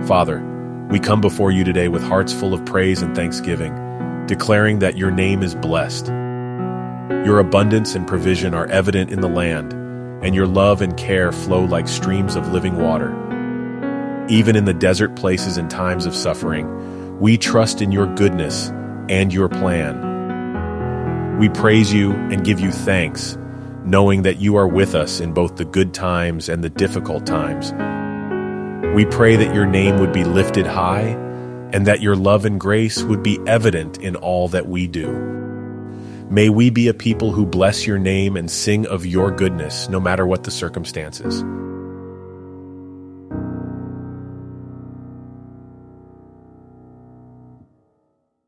Father, we come before you today with hearts full of praise and thanksgiving, declaring that your name is blessed. Your abundance and provision are evident in the land, and your love and care flow like streams of living water. Even in the desert places and times of suffering, we trust in your goodness and your plan. We praise you and give you thanks, knowing that you are with us in both the good times and the difficult times. We pray that your name would be lifted high and that your love and grace would be evident in all that we do. May we be a people who bless your name and sing of your goodness no matter what the circumstances.